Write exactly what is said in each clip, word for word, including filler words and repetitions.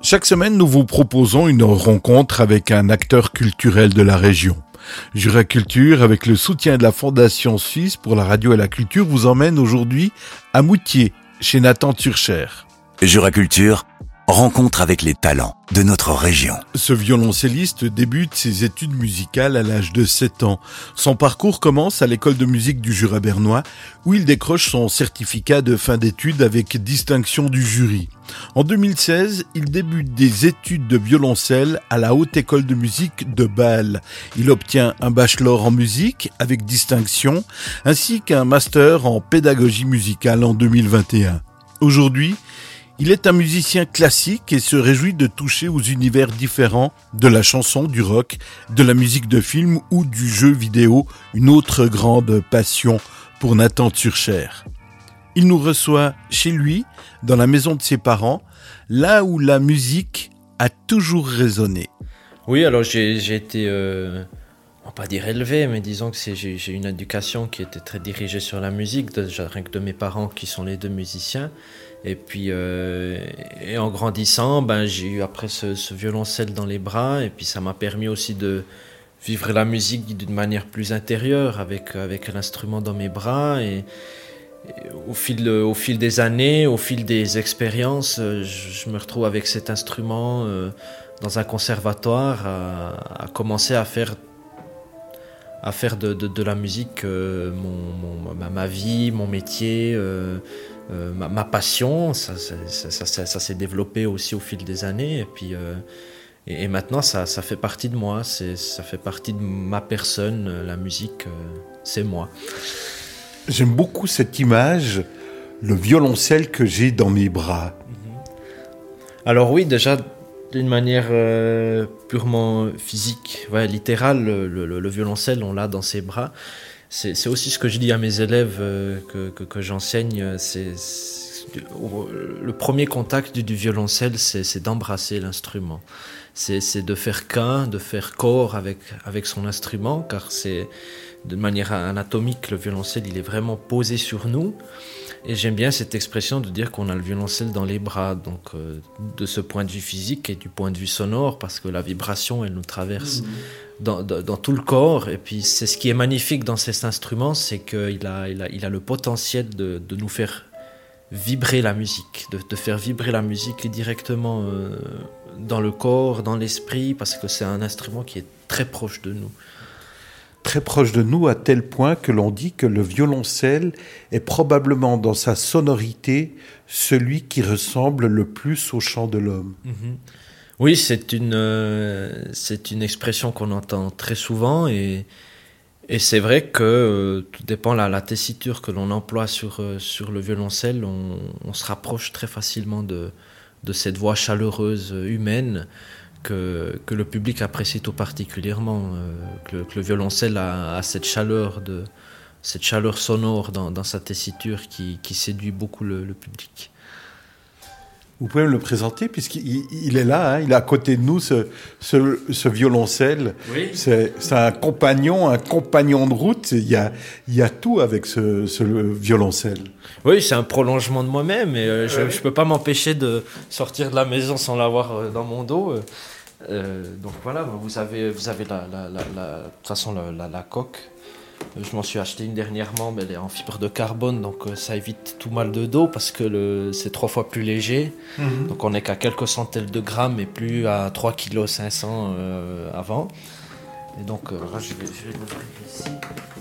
Chaque semaine, nous vous proposons une rencontre avec un acteur culturel de la région. Jura Culture, avec le soutien de la Fondation Suisse pour la radio et la culture, vous emmène aujourd'hui à Moutier, chez Nathan Turcher. Jura Culture, rencontre avec les talents de notre région. Ce violoncelliste débute ses études musicales à l'âge de sept ans. Son parcours commence à l'école de musique du Jura bernois, où il décroche son certificat de fin d'études avec distinction du jury. En deux mille seize, il débute des études de violoncelle à la Haute École de musique de Bâle. Il obtient un bachelor en musique avec distinction, ainsi qu'un master en pédagogie musicale en deux mille vingt et un. Aujourd'hui, il est un musicien classique et se réjouit de toucher aux univers différents de la chanson, du rock, de la musique de film ou du jeu vidéo, une autre grande passion pour Nathan Turcher. Il nous reçoit chez lui, dans la maison de ses parents, là où la musique a toujours résonné. Oui, alors j'ai, j'ai été, euh, on va pas dire élevé, mais disons que c'est, j'ai, j'ai une éducation qui était très dirigée sur la musique, déjà rien que de mes parents qui sont les deux musiciens. Et puis, euh, et en grandissant, ben, j'ai eu après ce, ce violoncelle dans les bras, et puis ça m'a permis aussi de vivre la musique d'une manière plus intérieure, avec, avec l'instrument dans mes bras. Et, et au, fil, au fil des années, au fil des expériences, je, je me retrouve avec cet instrument euh, dans un conservatoire, à, à commencer à faire, à faire de, de, de la musique euh, mon, mon, ma, ma vie, mon métier. Euh, Euh, ma, ma passion, ça, ça, ça, ça, ça s'est développé aussi au fil des années, et puis euh, et, et maintenant ça, ça fait partie de moi, c'est, ça fait partie de ma personne, la musique, euh, c'est moi. J'aime beaucoup cette image, le violoncelle que j'ai dans mes bras. Alors oui, déjà d'une manière euh, purement physique, ouais, littérale, le, le, le violoncelle on l'a dans ses bras. C'est, c'est aussi ce que je dis à mes élèves euh, que, que, que j'enseigne. C'est, c'est, le premier contact du, du violoncelle, c'est, c'est d'embrasser l'instrument. C'est, c'est de faire qu'un, de faire corps avec, avec son instrument, car c'est de manière anatomique, le violoncelle, il est vraiment posé sur nous. Et j'aime bien cette expression de dire qu'on a le violoncelle dans les bras, donc euh, de ce point de vue physique et du point de vue sonore, parce que la vibration, elle nous traverse mmh. dans, dans, dans tout le corps. Et puis c'est ce qui est magnifique dans cet instrument, c'est qu'il a, il a, il a le potentiel de, de nous faire vibrer la musique, de, de faire vibrer la musique directement euh, dans le corps, dans l'esprit, parce que c'est un instrument qui est très proche de nous. Très proche de nous à tel point que l'on dit que le violoncelle est probablement dans sa sonorité celui qui ressemble le plus au chant de l'homme. Mmh. Oui, c'est une, euh, c'est une expression qu'on entend très souvent et, et c'est vrai que euh, tout dépend de la, la tessiture que l'on emploie sur, euh, sur le violoncelle, on, on se rapproche très facilement de, de cette voix chaleureuse humaine Que, que le public apprécie tout particulièrement, euh, que, le, que le violoncelle a, a cette chaleur, de, cette chaleur sonore dans, dans sa tessiture qui, qui séduit beaucoup le, le public. Vous pouvez me le présenter, puisqu'il il est là, hein, il est à côté de nous, ce, ce, ce violoncelle. Oui. C'est, c'est un compagnon, un compagnon de route. Il y a, il y a tout avec ce, ce violoncelle. Oui, c'est un prolongement de moi-même. Et euh, je ne peux pas m'empêcher de sortir de la maison sans l'avoir euh, dans mon dos. Euh, donc voilà, vous avez, vous avez la, la, la, la, de toute façon la, la, la coque. Je m'en suis acheté une dernièrement, mais elle est en fibre de carbone, donc euh, ça évite tout mal de dos parce que le, c'est trois fois plus léger. Mmh. Donc on n'est qu'à quelques centaines de grammes et plus à trois virgule cinq kilos euh, avant. Et donc, euh, je vais, je vais l'ouvrir ici.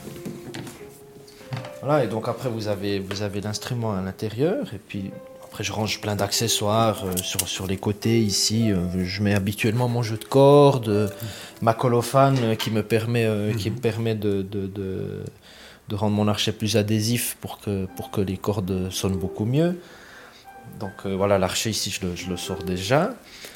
Voilà, et donc après vous avez, vous avez l'instrument à l'intérieur, et puis après je range plein d'accessoires euh, sur, sur les côtés ici. Euh, je mets habituellement mon jeu de cordes, euh, ma colophane euh, qui me permet, euh, mmh. qui me permet de, de, de, de rendre mon archet plus adhésif pour que, pour que les cordes sonnent beaucoup mieux. Donc euh, voilà, l'archet ici je le, je le sors déjà.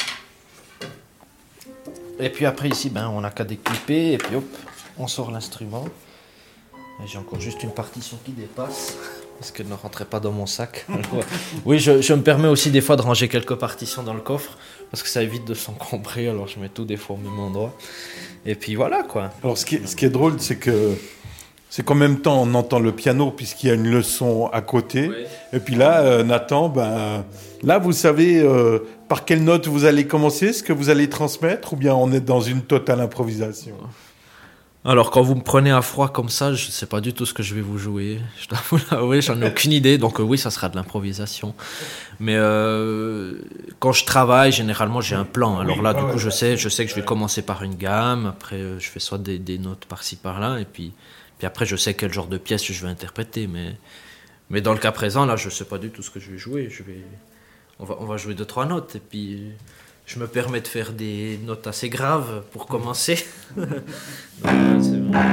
Et puis après ici, ben, on n'a qu'à découper et puis hop, on sort l'instrument. Et j'ai encore juste une partition qui dépasse. Parce qu'elle ne rentrait pas dans mon sac. Alors, oui, je, je me permets aussi des fois de ranger quelques partitions dans le coffre, parce que ça évite de s'encombrer, alors je mets tout des fois au même endroit. Et puis voilà, quoi. Alors, ce qui est, ce qui est drôle, c'est que C'est qu'en même temps, on entend le piano puisqu'il y a une leçon à côté. Oui. Et puis là, euh, Nathan, ben, là, vous savez euh, par quelle note vous allez commencer, ce que vous allez transmettre, ou bien on est dans une totale improvisation? Alors, quand vous me prenez à froid comme ça, je ne sais pas du tout ce que je vais vous jouer. Je dois vous l'avouer, j'en ai aucune idée. Donc euh, oui, ça sera de l'improvisation. Mais euh, quand je travaille, généralement, j'ai un plan. Alors Oui, là, ah du ouais, coup, je ouais. sais, je sais que je vais commencer par une gamme. Après, euh, je fais soit des, des notes par-ci, par-là. Et puis, puis après, je sais quel genre de pièce je vais interpréter. Mais, mais dans le cas présent, là, je ne sais pas du tout ce que je vais jouer. Je vais, on va, on va jouer deux, trois notes. Et puis... je me permets de faire des notes assez graves pour commencer. Donc, ouais, c'est vrai.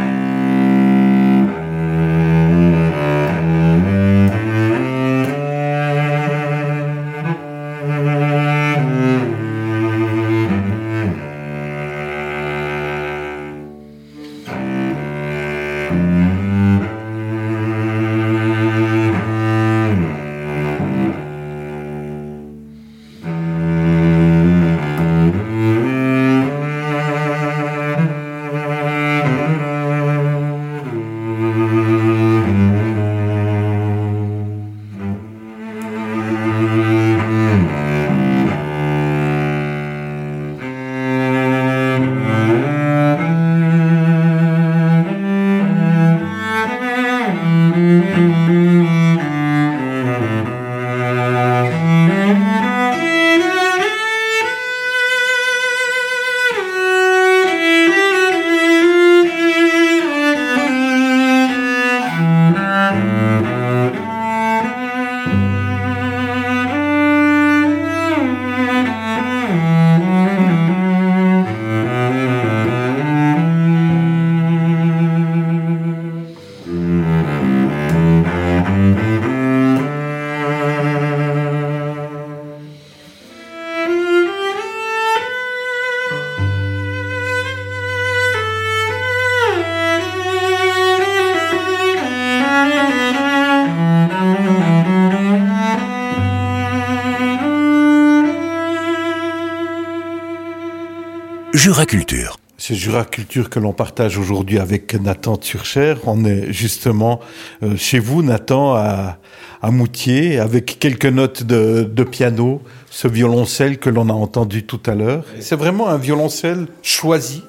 Jura Culture. C'est Jura Culture que l'on partage aujourd'hui avec Nathan Turcher. On est justement euh, chez vous, Nathan, à, à Moutier, avec quelques notes de, de piano, ce violoncelle que l'on a entendu tout à l'heure. C'est vraiment un violoncelle choisi?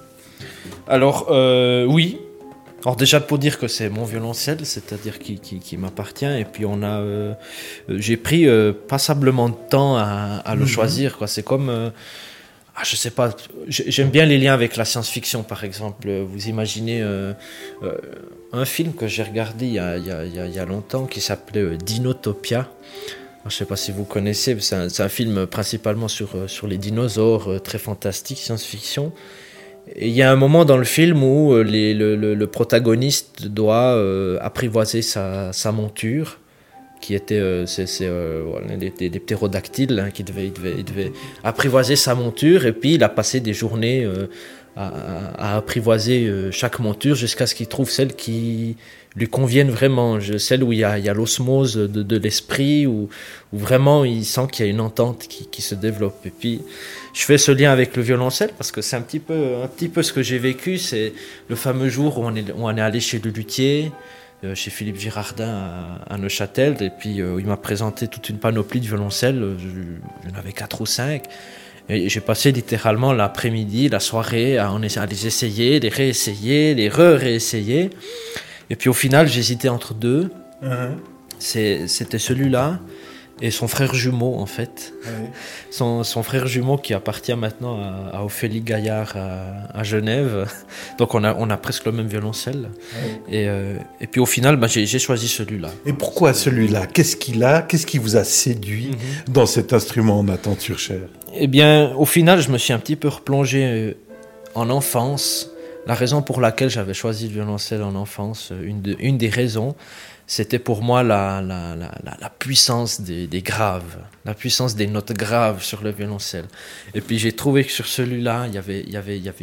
Alors, euh, oui. Alors déjà, pour dire que c'est mon violoncelle, c'est-à-dire qui, qui, qui m'appartient. Et puis, on a, euh, j'ai pris euh, passablement de temps à, à le mmh. choisir, quoi. C'est comme... Euh, Ah, je sais pas, j'aime bien les liens avec la science-fiction, par exemple. Vous imaginez euh, euh, un film que j'ai regardé il y a, il y a, il y a longtemps qui s'appelait euh, Dinotopia. Alors, je sais pas si vous connaissez, c'est un, c'est un film principalement sur, sur les dinosaures, euh, très fantastique, science-fiction. Et il y a un moment dans le film où euh, les, le, le, le protagoniste doit euh, apprivoiser sa, sa monture, qui était euh, c'est, c'est, euh, voilà, des, des, des ptérodactyles, hein, qui devaient, il devait, il devait apprivoiser sa monture, et puis il a passé des journées euh, à, à, à apprivoiser euh, chaque monture jusqu'à ce qu'il trouve celle qui lui convienne vraiment, celle où il y a, il y a l'osmose de, de l'esprit, où, où vraiment il sent qu'il y a une entente qui, qui se développe. Et puis je fais ce lien avec le violoncelle parce que c'est un petit peu, un petit peu ce que j'ai vécu. C'est le fameux jour où on est, où on est allé chez le luthier, Euh, chez Philippe Girardin à, à Neuchâtel, et puis euh, il m'a présenté toute une panoplie de violoncelles. J'en avais quatre ou cinq, et j'ai passé littéralement l'après-midi, la soirée à, à les essayer, les réessayer, les re-réessayer, et puis au final j'hésitais entre deux. Uh-huh. C'est, c'était celui-là et son frère jumeau, en fait. Oui. Son, son frère jumeau qui appartient maintenant à, à Ophélie Gaillard à, à Genève. Donc on a, on a presque le même violoncelle. Oui. Et, euh, et puis au final, bah, j'ai, j'ai choisi celui-là. Et pourquoi celui-là ? Qu'est-ce qu'il a ? Qu'est-ce qui vous a séduit mm-hmm. dans cet instrument, Nathan Turcher ? Eh bien, au final, je me suis un petit peu replongé en enfance. La raison pour laquelle j'avais choisi le violoncelle en enfance, une, de, une des raisons, c'était pour moi la, la, la, la puissance des, des graves, la puissance des notes graves sur le violoncelle. Et puis j'ai trouvé que sur celui-là, il y avait, il y avait, il y avait une,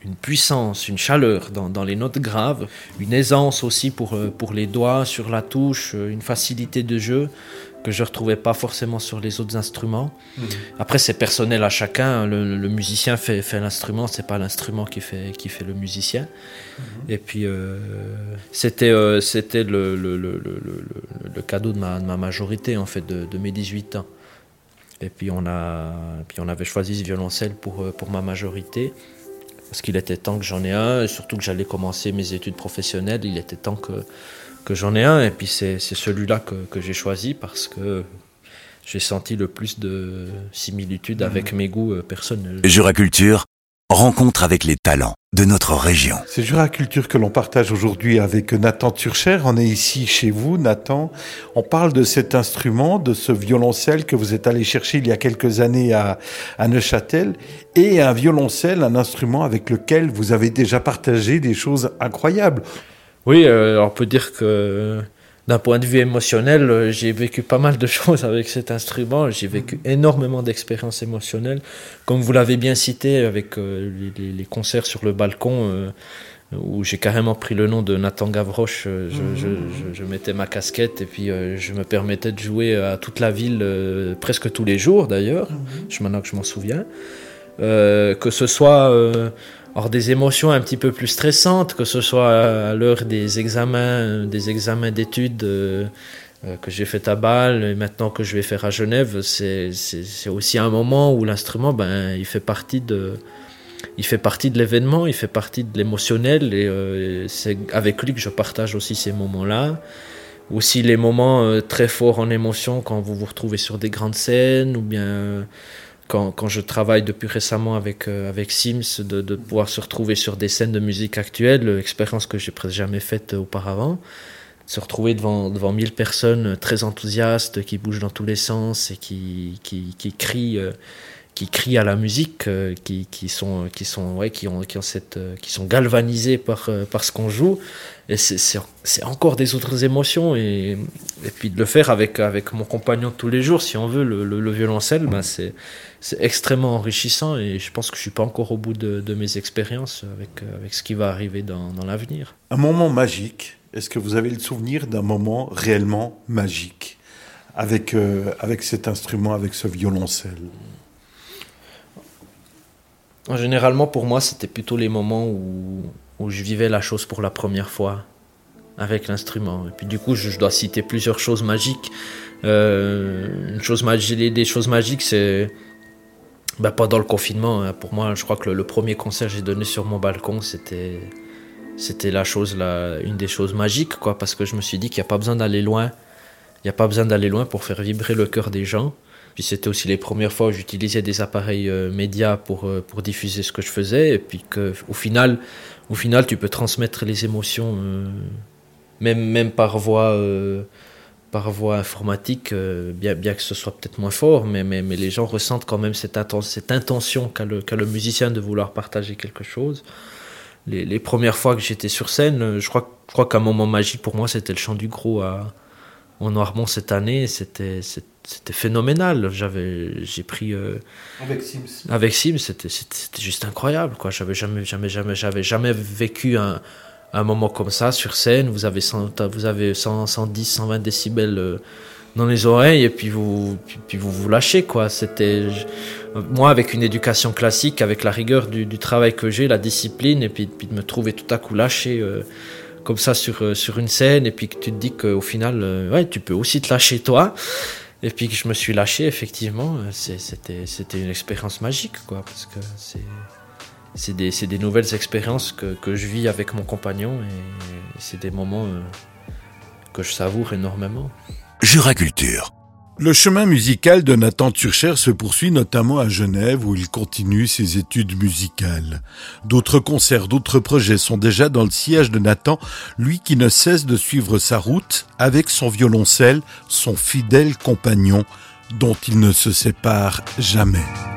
une puissance, une chaleur dans, dans les notes graves, une aisance aussi pour, pour les doigts sur la touche, une facilité de jeu que je ne retrouvais pas forcément sur les autres instruments. Mmh. Après, c'est personnel à chacun. Le, le musicien fait, fait l'instrument, ce n'est pas l'instrument qui fait, qui fait le musicien. Mmh. Et puis, euh, c'était, euh, c'était le, le, le, le, le, le cadeau de ma, de ma majorité, en fait, de, de mes dix-huit ans. Et puis on, a, puis on avait choisi ce violoncelle pour, pour ma majorité, parce qu'il était temps que j'en ai un, et surtout que j'allais commencer mes études professionnelles, il était temps que, que j'en ai un, et puis c'est, c'est celui-là que, que j'ai choisi, parce que j'ai senti le plus de similitudes avec mes goûts personnels. Juraculture, rencontre avec les talents de notre région. C'est Juraculture que l'on partage aujourd'hui avec Nathan Turcher. On est ici chez vous, Nathan. On parle de cet instrument, de ce violoncelle que vous êtes allé chercher il y a quelques années à, à Neuchâtel, et un violoncelle, un instrument avec lequel vous avez déjà partagé des choses incroyables. Oui, euh, on peut dire que d'un point de vue émotionnel, j'ai vécu pas mal de choses avec cet instrument. J'ai vécu énormément d'expériences émotionnelles. Comme vous l'avez bien cité, avec euh, les, les concerts sur le balcon, euh, où j'ai carrément pris le nom de Nathan Gavroche. Euh, je, mmh. je, je, je mettais ma casquette et puis euh, je me permettais de jouer à toute la ville, euh, presque tous les jours d'ailleurs, mmh. je, maintenant que je m'en souviens. Euh, que ce soit... Euh, Or des émotions un petit peu plus stressantes, que ce soit à l'heure des examens, des examens d'études euh, euh, que j'ai fait à Bâle et maintenant que je vais faire à Genève, c'est, c'est, c'est aussi un moment où l'instrument, ben, il fait partie de, il fait partie de l'événement, il fait partie de l'émotionnel et euh, c'est avec lui que je partage aussi ces moments-là. Aussi les moments euh, très forts en émotion quand vous vous retrouvez sur des grandes scènes ou bien... Euh, Quand, quand je travaille depuis récemment avec, euh, avec Sims, de, de pouvoir se retrouver sur des scènes de musique actuelle, expérience que j'ai presque jamais faite auparavant, se retrouver devant, devant mille personnes très enthousiastes, qui bougent dans tous les sens et qui, qui, qui crient, euh, qui crient à la musique, euh, qui, qui sont, qui sont, ouais, qui ont, qui ont cette, euh, qui sont galvanisés par, euh, par ce qu'on joue. Et c'est, c'est, c'est encore des autres émotions et, et puis de le faire avec, avec mon compagnon tous les jours, si on veut, le, le, le violoncelle, ben c'est, c'est extrêmement enrichissant et je pense que je suis pas encore au bout de, de mes expériences avec, avec ce qui va arriver dans, dans l'avenir. Un moment magique, est-ce que vous avez le souvenir d'un moment réellement magique avec, euh, avec cet instrument, avec ce violoncelle? Généralement pour moi c'était plutôt les moments où où je vivais la chose pour la première fois avec l'instrument. Et puis du coup, je, je dois citer plusieurs choses magiques. Euh, une chose magique, des choses magiques, c'est ben, pendant le confinement. Hein, pour moi, je crois que le, le premier concert que j'ai donné sur mon balcon, c'était, c'était la chose, la, une des choses magiques, quoi, parce que je me suis dit qu'il n'y a pas besoin d'aller loin. Il n'y a pas besoin d'aller loin pour faire vibrer le cœur des gens. Puis c'était aussi les premières fois où j'utilisais des appareils euh, médias pour, euh, pour diffuser ce que je faisais. Et puis qu'au final, au final, tu peux transmettre les émotions, euh, même, même par voie, euh, par voie informatique, euh, bien, bien que ce soit peut-être moins fort, mais, mais, mais les gens ressentent quand même cette, atten- cette intention qu'a le, qu'a le musicien de vouloir partager quelque chose. Les, les premières fois que j'étais sur scène, je crois, je crois qu'un moment magique pour moi, c'était le Chant du Gros à, au Noirmont cette année. C'était... c'était C'était phénoménal. J'avais, j'ai pris euh, avec Sims. Avec Sims, c'était, c'était, c'était juste incroyable, quoi. J'avais jamais, jamais, jamais, j'avais jamais vécu un, un moment comme ça sur scène. Vous avez cent, vous avez cent, cent dix, cent vingt décibels euh, dans les oreilles et puis vous, puis, puis vous vous lâchez, quoi. C'était je, moi avec une éducation classique, avec la rigueur du, du travail que j'ai, la discipline, et puis, puis de me trouver tout à coup lâché. Euh, comme ça sur, sur une scène, et puis que tu te dis qu'au final, euh, ouais, tu peux aussi te lâcher toi. Et puis que je me suis lâché, effectivement, c'est, c'était, c'était une expérience magique, quoi, parce que c'est, c'est, des, c'est des nouvelles expériences que, que je vis avec mon compagnon, et c'est des moments euh, que je savoure énormément. Juraculture. Le chemin musical de Nathan Turcher se poursuit notamment à Genève où il continue ses études musicales. D'autres concerts, d'autres projets sont déjà dans le sillage de Nathan, lui qui ne cesse de suivre sa route avec son violoncelle, son fidèle compagnon dont il ne se sépare jamais.